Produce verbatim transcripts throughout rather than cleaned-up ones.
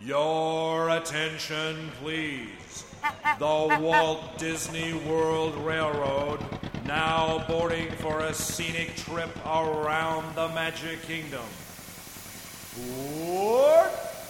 Your attention, please. The Walt Disney World Railroad now boarding for a scenic trip around the Magic Kingdom. Board!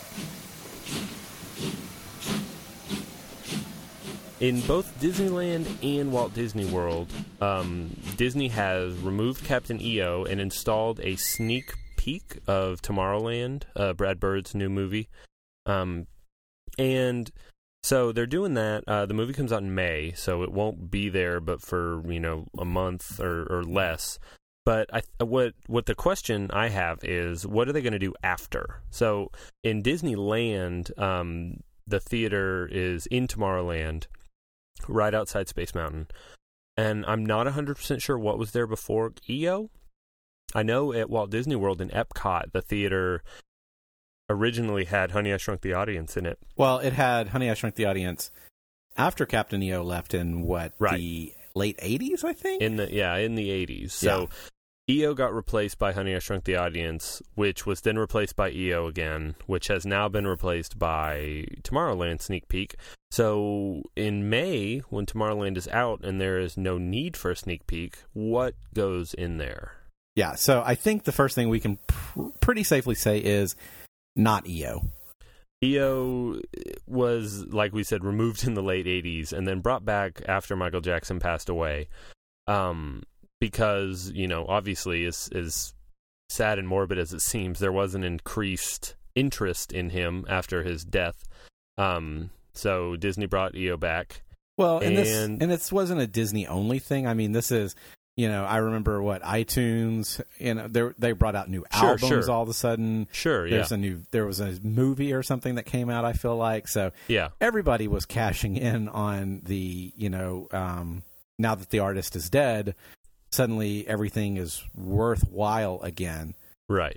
In both Disneyland and Walt Disney World, um, Disney has removed Captain E O and installed a sneak peek of Tomorrowland, uh, Brad Bird's new movie. Um, and so they're doing that. Uh, the movie comes out in May, so it won't be there but for, you know, a month or, or less. But I, what what the question I have is, what are they going to do after? So in Disneyland, um, the theater is in Tomorrowland, right outside Space Mountain. And I'm not one hundred percent sure what was there before E O. I know at Walt Disney World in Epcot, the theater originally had Honey, I Shrunk the Audience in it. Well, it had Honey, I Shrunk the Audience after Captain E O left in, what, right. the late eighties, I think? In the Yeah, in the eighties. So yeah. E O got replaced by Honey, I Shrunk the Audience, which was then replaced by E O again, which has now been replaced by Tomorrowland Sneak Peek. So in May, when Tomorrowland is out and there is no need for a sneak peek, what goes in there? Yeah, so I think the first thing we can pr- pretty safely say is not E O. E O was, like we said, removed in the late eighties and then brought back after Michael Jackson passed away. Um, because, you know, obviously, as, as sad and morbid as it seems, there was an increased interest in him after his death. Um, so Disney brought E O back. Well, and, and this and this wasn't a Disney-only thing. I mean, this is... You know, I remember what iTunes. You know, they they brought out new sure, albums sure. all of a sudden. Sure, yeah. There's a new. There was a movie or something that came out. I feel like so. Yeah. Everybody was cashing in on the. You know, um, now that the artist is dead, suddenly everything is worthwhile again. Right.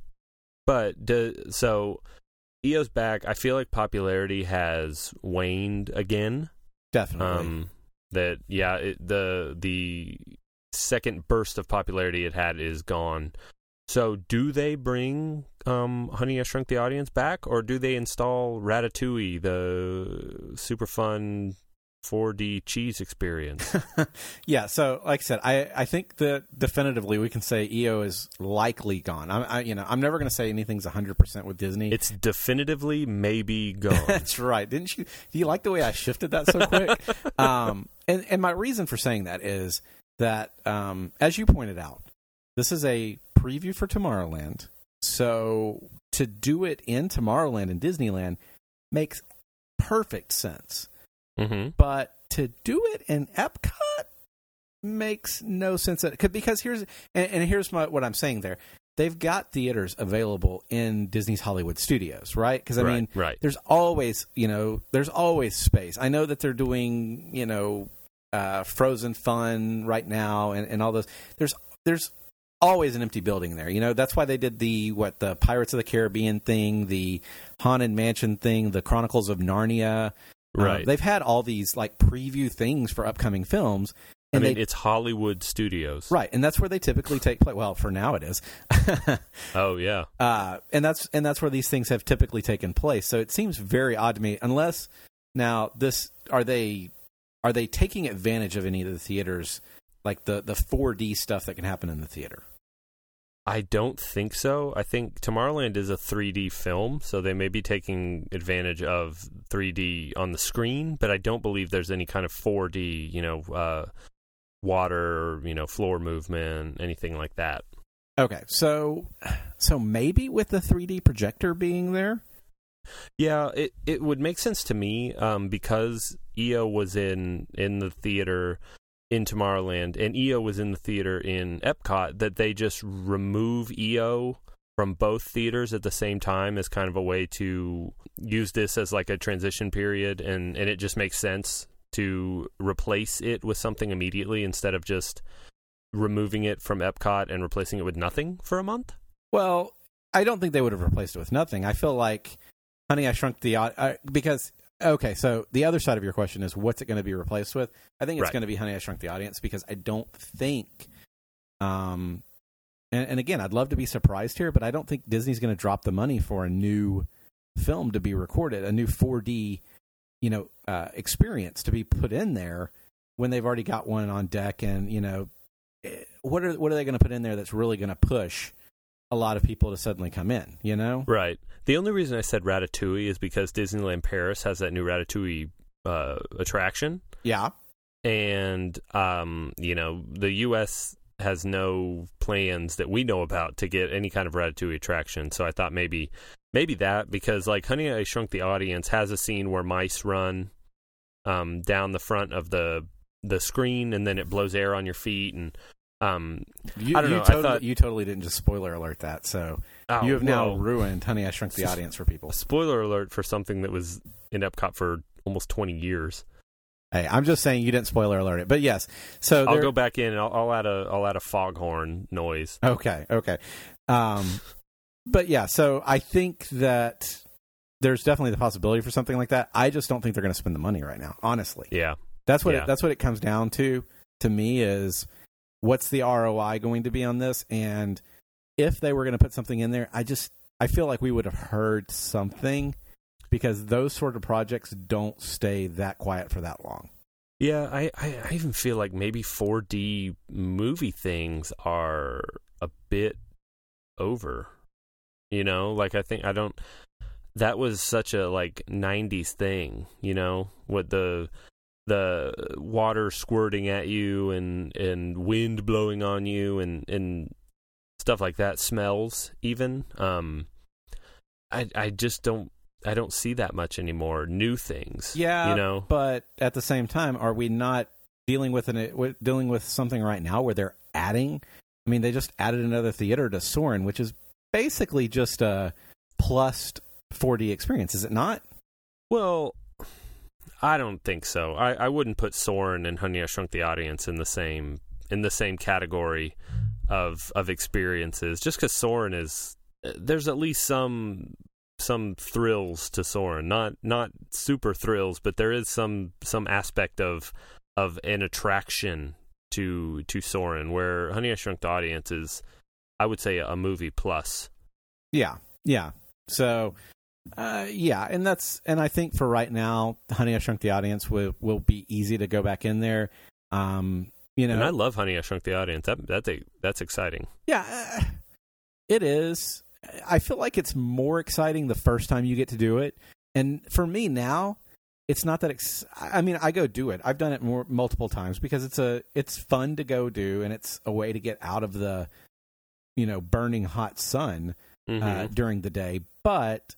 But do, so E O's back. I feel like popularity has waned again. Definitely. Um, that yeah, it, the the. second burst of popularity it had is gone. So do they bring um, Honey, I Shrunk the Audience back, or do they install Ratatouille, the super fun four D cheese experience? Yeah, so like I said, I, I think that definitively we can say E O is likely gone. I'm, I, you know, I'm never going to say anything's one hundred percent with Disney. It's definitively maybe gone. That's right. Didn't you? Do you like the way I shifted that so quick? um, and, and my reason for saying that is that, um, as you pointed out, this is a preview for Tomorrowland. So to do it in Tomorrowland and Disneyland makes perfect sense. Mm-hmm. But to do it in Epcot makes no sense. Because here's and, and here's my, what I'm saying there. They've got theaters available in Disney's Hollywood Studios, right? Because I right, mean, right. there's always, you know, there's always space. I know that they're doing, you know, Uh, Frozen Fun right now, and, and all those. There's there's always an empty building there. You know, that's why they did the what the Pirates of the Caribbean thing, the Haunted Mansion thing, the Chronicles of Narnia. Right. Uh, they've had all these like preview things for upcoming films. I And mean, they, it's Hollywood Studios, right? And that's where they typically take place. Well, for now it is. Oh yeah. Uh, and that's and that's where these things have typically taken place. So it seems very odd to me. Unless now this are they. Are they taking advantage of any of the theaters, like the, the four D stuff that can happen in the theater? I don't think so. I think Tomorrowland is a three D film, so they may be taking advantage of three D on the screen, but I don't believe there's any kind of four D, you know, uh, water, you know, floor movement, anything like that. Okay, so so maybe with the three D projector being there? Yeah, it, it would make sense to me um, because E O was in, in the theater in Tomorrowland and E O was in the theater in Epcot, that they just remove E O from both theaters at the same time as kind of a way to use this as like a transition period, and, and it just makes sense to replace it with something immediately instead of just removing it from Epcot and replacing it with nothing for a month? Well, I don't think they would have replaced it with nothing. I feel like Honey, I Shrunk the uh, because okay, so the other side of your question is what's it going to be replaced with? I think it's right. going to be Honey, I Shrunk the Audience, because I don't think, um, and, and again, I'd love to be surprised here, but I don't think Disney's going to drop the money for a new film to be recorded, a new four D, you know, uh, experience to be put in there when they've already got one on deck. And, you know, what are what are they going to put in there that's really going to push a lot of people to suddenly come in, you know? Right. The only reason I said Ratatouille is because Disneyland Paris has that new Ratatouille uh, attraction. Yeah. And, um, you know, the U S has no plans that we know about to get any kind of Ratatouille attraction. So I thought maybe maybe that, because like Honey, I Shrunk the Audience has a scene where mice run um, down the front of the the screen, and then it blows air on your feet. And um, you, I don't you know. Totally, I thought you totally didn't just spoiler alert that. So oh, you have now well, ruined Honey, I Shrunk the Audience for people. Spoiler alert for something that was in Epcot for almost twenty years. Hey, I'm just saying you didn't spoiler alert it, but yes. So I'll there, go back in and I'll, I'll add a I'll add a foghorn noise. Okay, okay. Um, but yeah, so I think that there's definitely the possibility for something like that. I just don't think they're going to spend the money right now, honestly. Yeah, that's what yeah. it, that's what it comes down to. To me, is what's the R O I going to be on this? And if they were going to put something in there, I just I feel like we would have heard something, because those sort of projects don't stay that quiet for that long. Yeah, I, I, I even feel like maybe four D movie things are a bit over. You know, like I think I don't. That was such a like nineties thing. You know, what the the water squirting at you and, and wind blowing on you and, and stuff like that. Smells even. Um, I I just don't. I don't see that much anymore. New things, yeah, you know. But at the same time, are we not dealing with an dealing with something right now where they're adding? I mean, they just added another theater to Soarin', which is basically just a plus four D experience, is it not? Well, I don't think so. I, I wouldn't put Soarin' and Honey, I Shrunk the Audience in the same in the same category of of experiences. Just because Soarin' is, there's at least some. some thrills to Soarin', not not super thrills, but there is some some aspect of of an attraction to to Soarin', where Honey, I Shrunk the Audience is, I would say, a movie plus. Yeah, yeah. So, uh, yeah, and that's and I think for right now, Honey, I Shrunk the Audience will will be easy to go back in there. Um, you know, and I love Honey, I Shrunk the Audience. That that's a, that's exciting. Yeah, uh, it is. I feel like it's more exciting the first time you get to do it. And for me now, it's not that ex- I mean, I go do it. I've done it more multiple times because it's a it's fun to go do, and it's a way to get out of the, you know, burning hot sun mm-hmm. uh, during the day. But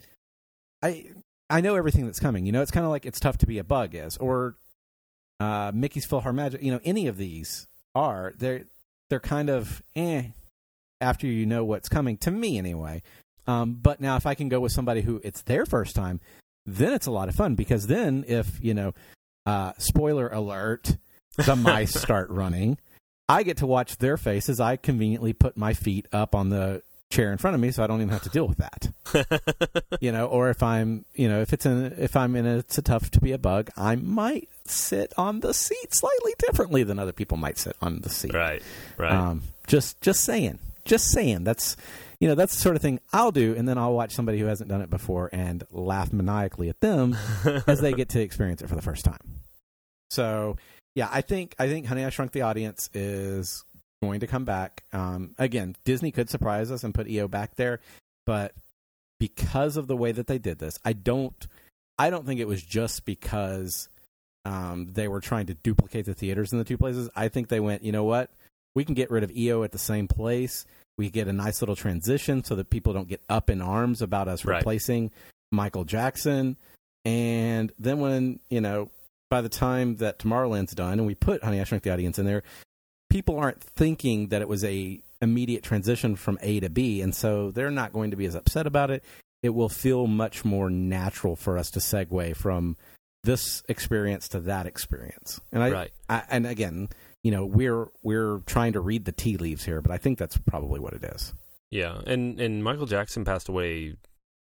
I I know everything that's coming. You know, it's kind of like It's Tough to Be a Bug is, or uh, Mickey's PhilharMagic. You know, any of these are they're they're kind of eh. after you know what's coming, to me anyway. Um, but now if I can go with somebody who it's their first time, then it's a lot of fun, because then if, you know, uh, spoiler alert, the mice start running, I get to watch their face as I conveniently put my feet up on the chair in front of me, so I don't even have to deal with that. You know, or if I'm, you know, if it's in, if I'm in a, It's a Tough to Be a Bug, I might sit on the seat slightly differently than other people might sit on the seat. Right, right. Um, just, just saying. Just saying, that's, you know, that's the sort of thing I'll do, and then I'll watch somebody who hasn't done it before and laugh maniacally at them as they get to experience it for the first time. So, yeah, I think I think Honey, I Shrunk the Audience is going to come back. Um, again, Disney could surprise us and put E O back there, but because of the way that they did this, I don't, I don't think it was just because um, they were trying to duplicate the theaters in the two places. I think they went, you know what? We can get rid of E O at the same place. We get a nice little transition so that people don't get up in arms about us right. replacing Michael Jackson. And then when, you know, by the time that Tomorrowland's done and we put Honey, I Shrunk the Audience in there, people aren't thinking that it was a immediate transition from A to B. And so they're not going to be as upset about it. It will feel much more natural for us to segue from this experience to that experience. And I, right. I and again, you know, we're we're trying to read the tea leaves here, but I think that's probably what it is. Yeah, and and Michael Jackson passed away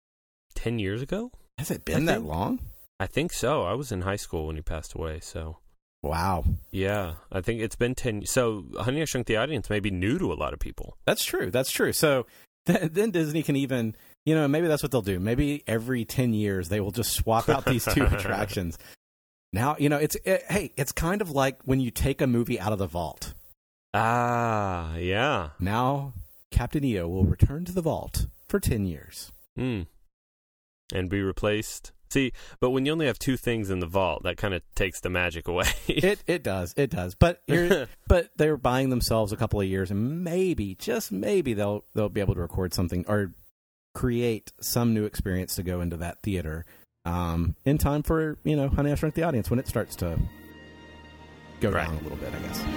ten years ago. Has it been that long? I think so. I was in high school when he passed away. So, wow. Yeah, I think it's been ten. So, Honey, I Shrunk the Audience may be new to a lot of people. That's true. That's true. So th- then Disney can even, you know, maybe that's what they'll do. Maybe every ten years they will just swap out these two attractions. Now, you know, it's it, hey, it's kind of like when you take a movie out of the vault. Ah, yeah. Now, Captain E O will return to the vault for ten years. Mm. And be replaced. See, but when you only have two things in the vault, that kind of takes the magic away. it it does, it does. But here, but they're buying themselves a couple of years, and maybe, just maybe, they'll they'll be able to record something or create some new experience to go into that theater um, in time for, you know, Honey, I Shrunk the Audience when it starts to go right. down a little bit, I guess.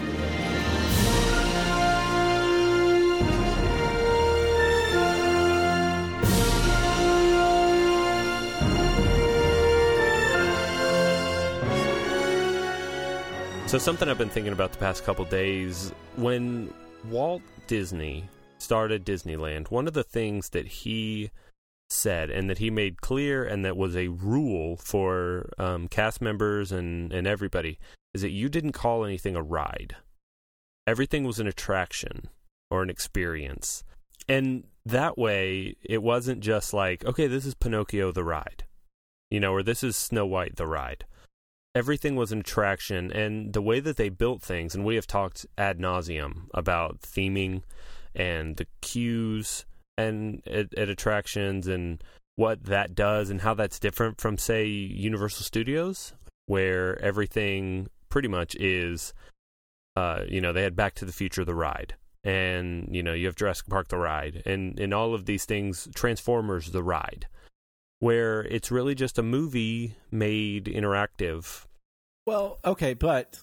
So something I've been thinking about the past couple days, when Walt Disney started Disneyland, one of the things that he said and that he made clear and that was a rule for um, cast members and, and everybody is that you didn't call anything a ride. Everything was an attraction or an experience. And that way, it wasn't just like, okay, this is Pinocchio the ride, you know, or this is Snow White the ride. Everything was an attraction, and the way that they built things, and we have talked ad nauseum about theming and the cues and at, at attractions and what that does and how that's different from, say, Universal Studios, where everything pretty much is, uh, you know, they had Back to the Future the ride, and, you know, you have Jurassic Park the ride, and, and all of these things, Transformers the ride, where it's really just a movie made interactive. Well, okay, but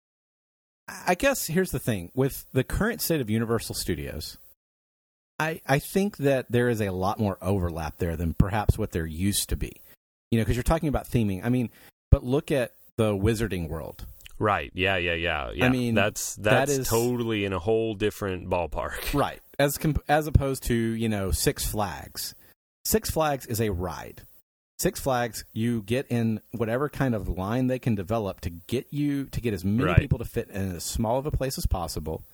I guess here's the thing. With the current state of Universal Studios, I, I think that there is a lot more overlap there than perhaps what there used to be. You know, because you're talking about theming. I mean, but look at the Wizarding World. Right, yeah, yeah, yeah. yeah. I mean, that's that's that is, totally in a whole different ballpark. Right, as comp- as opposed to, you know, Six Flags. Six Flags is a ride. Six Flags, you get in whatever kind of line they can develop to get you to get as many right. people to fit in as small of a place as possible,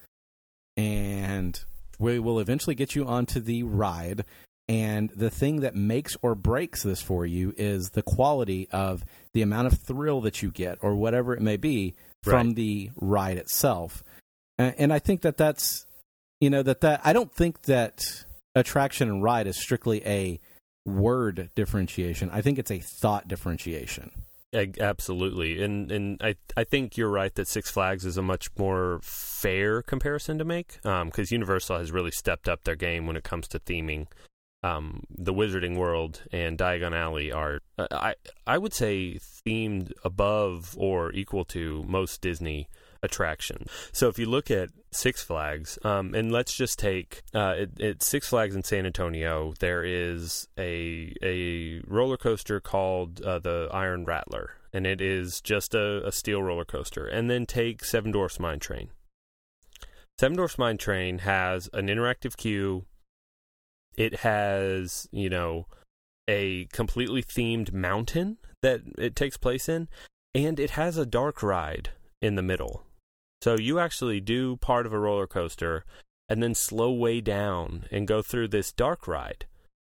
and we will eventually get you onto the ride. And the thing that makes or breaks this for you is the quality of the amount of thrill that you get, or whatever it may be, from right. the ride itself. And, and I think that that's, you know, that that I don't think that attraction and ride is strictly a word differentiation. I think it's a thought differentiation. Absolutely. And and I I think you're right that Six Flags is a much more fair comparison to make, because um, Universal has really stepped up their game when it comes to theming. Um, the Wizarding World and Diagon Alley are, uh, I I would say, themed above or equal to most Disney attractions. So if you look at Six Flags, um, and let's just take uh, it, it Six Flags in San Antonio, there is a a roller coaster called uh, the Iron Rattler, and it is just a, a steel roller coaster. And then take Seven Dwarfs Mine Train. Seven Dwarfs Mine Train has an interactive queue. It has, you know, a completely themed mountain that it takes place in, and it has a dark ride in the middle. So you actually do part of a roller coaster and then slow way down and go through this dark ride.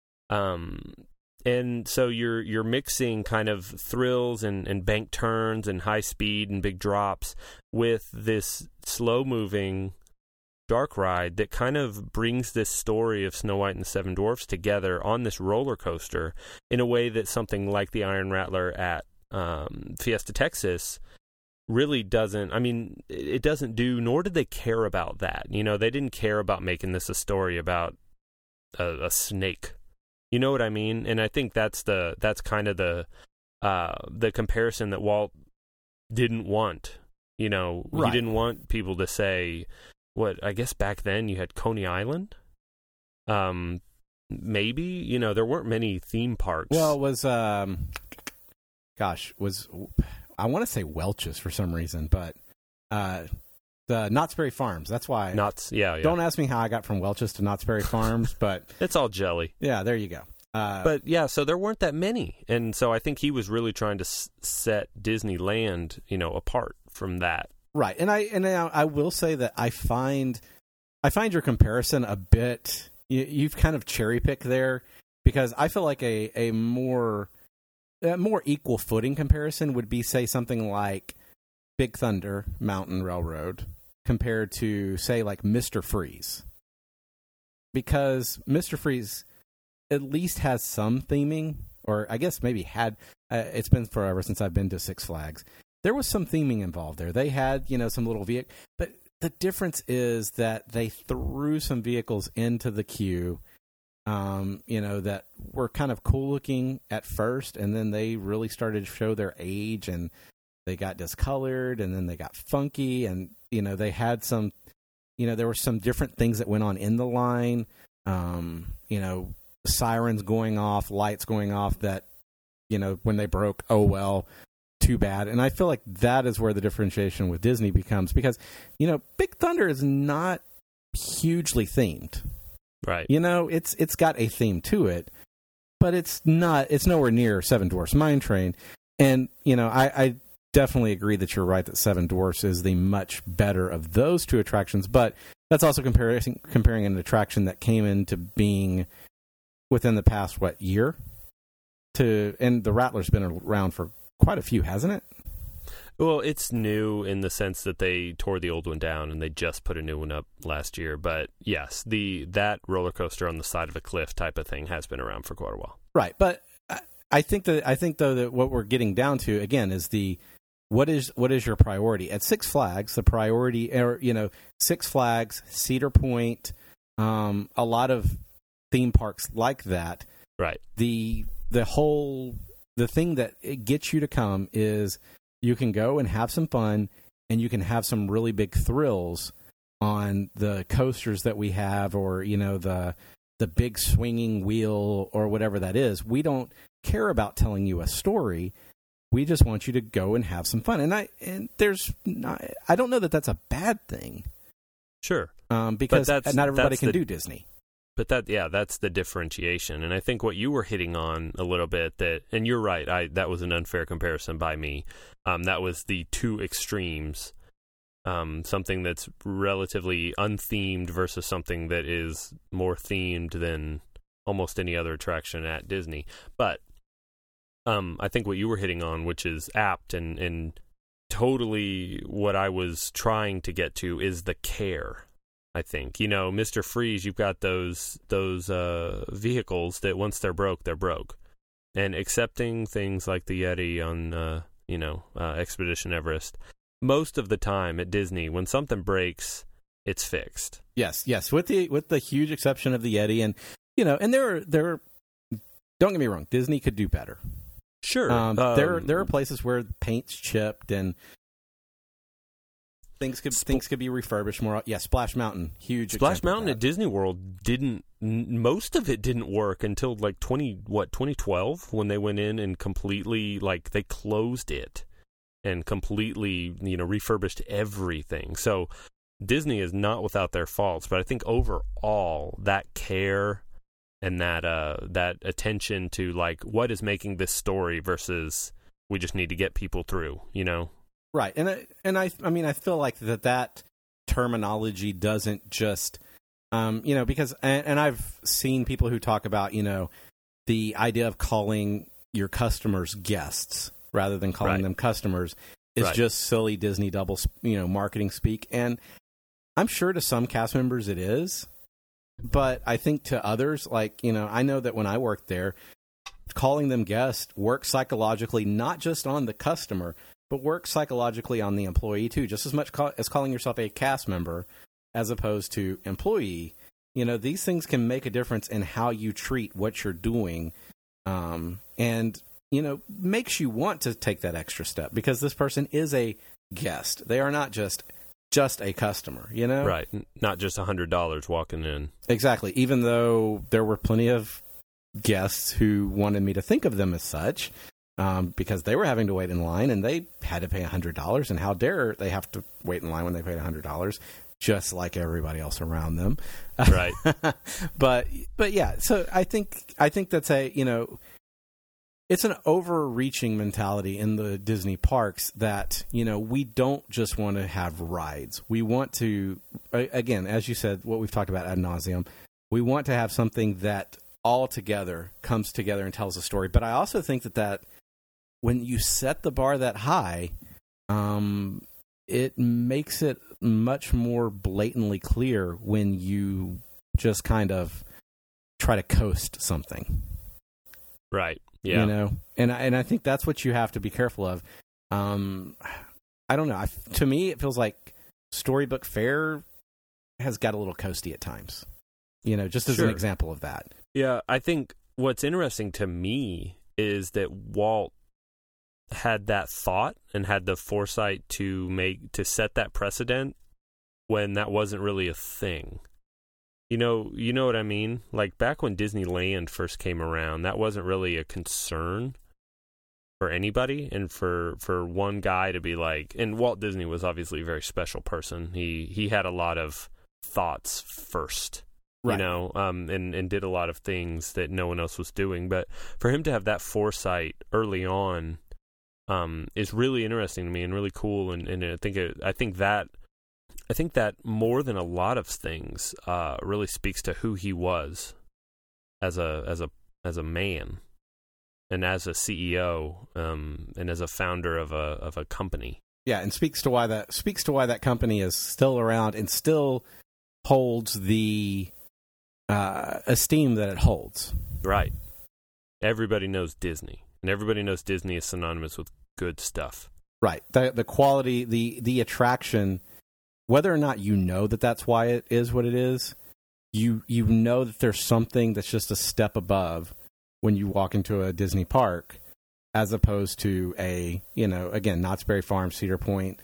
Um, and so you're you're mixing kind of thrills and, and bank turns and high speed and big drops with this slow moving dark ride that kind of brings this story of Snow White and the Seven Dwarfs together on this roller coaster in a way that something like the Iron Rattler at um, Fiesta Texas really doesn't. I mean, it doesn't do, nor did they care about that. You know, they didn't care about making this a story about a, a snake. You know what I mean? And I think that's the that's kind of the uh, the comparison that Walt didn't want. You know, right. He didn't want people to say, what, I guess back then you had Coney Island. Um, maybe, you know, there weren't many theme parks. Well, it was, um, gosh, was, I want to say Welch's for some reason, but uh, the Knott's Berry Farms. That's why. Knott's, yeah, yeah. Don't ask me how I got from Welch's to Knott's Berry Farms, but it's all jelly. Yeah, there you go. Uh, but yeah, so there weren't that many, and so I think he was really trying to s- set Disneyland, you know, apart from that. Right, and I and I, I will say that I find I find your comparison a bit. You, you've kind of cherry picked there, because I feel like a a more a more equal footing comparison would be, say, something like Big Thunder Mountain Railroad compared to, say, like Mister Freeze, because Mister Freeze at least has some theming, or I guess maybe had. Uh, it's been forever since I've been to Six Flags. There was some theming involved there. They had, you know, some little vehicle, but the difference is that they threw some vehicles into the queue, um, you know, that were kind of cool looking at first, and then they really started to show their age, and they got discolored, and then they got funky, and, you know, they had some, you know, there were some different things that went on in the line, um, you know, sirens going off, lights going off that, you know, when they broke, oh, well, too bad. And I feel like that is where the differentiation with Disney becomes, because, you know, Big Thunder is not hugely themed. Right. You know, it's it's got a theme to it, but it's not, it's nowhere near Seven Dwarfs Mine Train. And, you know, I, I definitely agree that you're right that Seven Dwarfs is the much better of those two attractions, but that's also comparing comparing an attraction that came into being within the past, what, year? To and the Rattler's been around for quite a few, hasn't it? Well, it's new in the sense that they tore the old one down and they just put a new one up last year. But yes, the that roller coaster on the side of a cliff type of thing has been around for quite a while. Right, but I, I think that I think though that what we're getting down to again is the what is what is your priority at Six Flags? The priority, or you know, Six Flags, Cedar Point, um, a lot of theme parks like that. Right. The the whole the thing that it gets you to come is you can go and have some fun, and you can have some really big thrills on the coasters that we have, or you know the the big swinging wheel or whatever that is. We don't care about telling you a story. We just want you to go and have some fun. And I and there's not, I don't know that that's a bad thing. Sure, um, because not everybody can the, do Disney. But that, yeah, that's the differentiation. And I think what you were hitting on a little bit, that, and you're right, I that was an unfair comparison by me. Um, that was the two extremes, um, something that's relatively unthemed versus something that is more themed than almost any other attraction at Disney. But um, I think what you were hitting on, which is apt and, and totally what I was trying to get to, is the care. I think, you know, Mister Freeze, you've got those those uh, vehicles that once they're broke, they're broke. And accepting things like the Yeti on, uh, you know, uh, Expedition Everest, most of the time at Disney, when something breaks, it's fixed. Yes, yes, with the with the huge exception of the Yeti, and you know, and there are there are, don't get me wrong, Disney could do better. Sure, um, um, there there are places where paint's chipped and Things could Sp- things could be refurbished more. Yeah, Splash Mountain, huge. Splash Mountain at Disney World didn't. N- most of it didn't work until like twenty what twenty twelve when they went in and completely like they closed it and completely you know refurbished everything. So Disney is not without their faults, but I think overall that care and that uh that attention to like what is making this story versus we just need to get people through. You know. Right, and I, and I, I mean, I feel like that that terminology doesn't just, um, you know, because, and, and I've seen people who talk about, you know, the idea of calling your customers guests rather than calling right. them customers is right. just silly Disney double, you know, marketing speak, and I'm sure to some cast members it is, but I think to others, like, you know, I know that when I worked there, calling them guests works psychologically, not just on the customer, but works psychologically on the employee too, just as much ca- as calling yourself a cast member as opposed to employee. You know, these things can make a difference in how you treat what you're doing, um, and, you know, makes you want to take that extra step because this person is a guest. They are not just just a customer, you know? Right, not just one hundred dollars walking in. Exactly, even though there were plenty of guests who wanted me to think of them as such. Um, because they were having to wait in line and they had to pay one hundred dollars, and how dare they have to wait in line when they paid one hundred dollars, just like everybody else around them. Right. but but yeah, so I think I think that's a, you know, it's an overreaching mentality in the Disney parks that, you know, we don't just want to have rides. We want to, again, as you said, what we've talked about ad nauseum, we want to have something that all together comes together and tells a story. But I also think that that when you set the bar that high, um, it makes it much more blatantly clear when you just kind of try to coast something. Right. Yeah. You know, and and I think that's what you have to be careful of. Um, I don't know. I, to me, it feels like Storybook Fair has got a little coasty at times. You know, just as Sure. an example of that. Yeah, I think what's interesting to me is that Walt had that thought and had the foresight to make to set that precedent when that wasn't really a thing. You know, you know what I mean? Like back when Disneyland first came around, that wasn't really a concern for anybody, and for, for one guy to be like, and Walt Disney was obviously a very special person. He he had a lot of thoughts first. Right. You know, um, and, and did a lot of things that no one else was doing. But for him to have that foresight early on um, is really interesting to me and really cool. And, and I think it, I think that I think that more than a lot of things uh, really speaks to who he was as a as a as a man and as a C E O um, and as a founder of a of a company. Yeah, and speaks to why that speaks to why that company is still around and still holds the Uh, esteem that it holds. Right. Everybody knows Disney, and everybody knows Disney is synonymous with good stuff. Right. The the quality, the the attraction, whether or not you know that that's why it is what it is, you you know that there's something that's just a step above when you walk into a Disney park, as opposed to a, you know, again, Knott's Berry Farm, Cedar Point,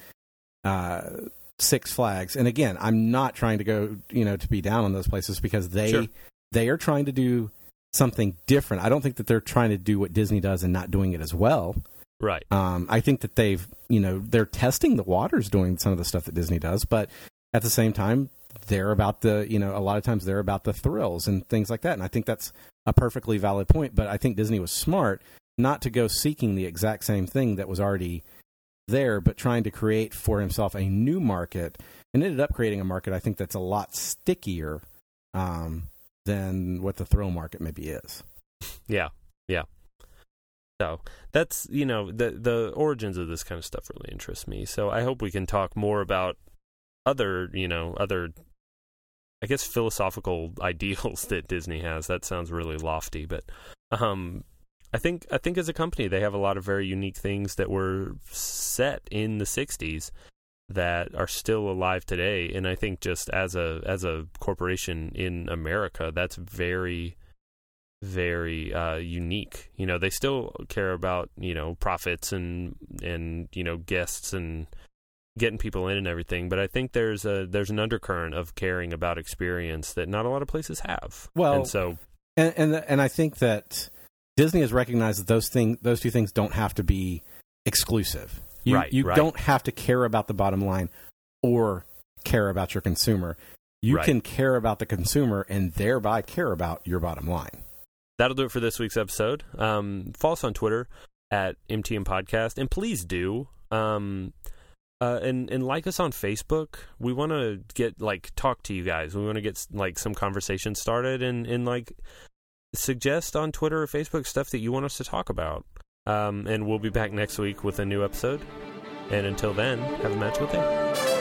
uh, Six Flags. And again, I'm not trying to go, you know, to be down on those places because they Sure. they are trying to do something different. I don't think that they're trying to do what Disney does and not doing it as well. Right. Um, I think that they've, you know, they're testing the waters doing some of the stuff that Disney does, but at the same time, they're about the, you know, a lot of times they're about the thrills and things like that. And I think that's a perfectly valid point. But I think Disney was smart not to go seeking the exact same thing that was already there, but trying to create for himself a new market, and ended up creating a market I think that's a lot stickier um, than what the thrill market maybe is. Yeah, yeah. So that's, you know, the the origins of this kind of stuff really interests me. So I hope we can talk more about other, you know, other, I guess, philosophical ideals that Disney has. That sounds really lofty, but um, I think I think as a company they have a lot of very unique things that were set in the sixties that are still alive today. And I think just as a as a corporation in America, that's very, very uh, unique. You know, they still care about, you know, profits and and you know, guests and getting people in and everything. But I think there's a there's an undercurrent of caring about experience that not a lot of places have. Well, and so and and, and I think that Disney has recognized that those thing those two things don't have to be exclusive. You, right, you right. don't have to care about the bottom line or care about your consumer. You Right. can care about the consumer and thereby care about your bottom line. That'll do it for this week's episode. Um, follow us on Twitter at M T M Podcast, and please do. Um, uh, and and like us on Facebook. We want to get like talk to you guys. We want to get like some conversation started, and and like suggest on Twitter or Facebook stuff that you want us to talk about. Um, and we'll be back next week with a new episode. And until then, have a magical day.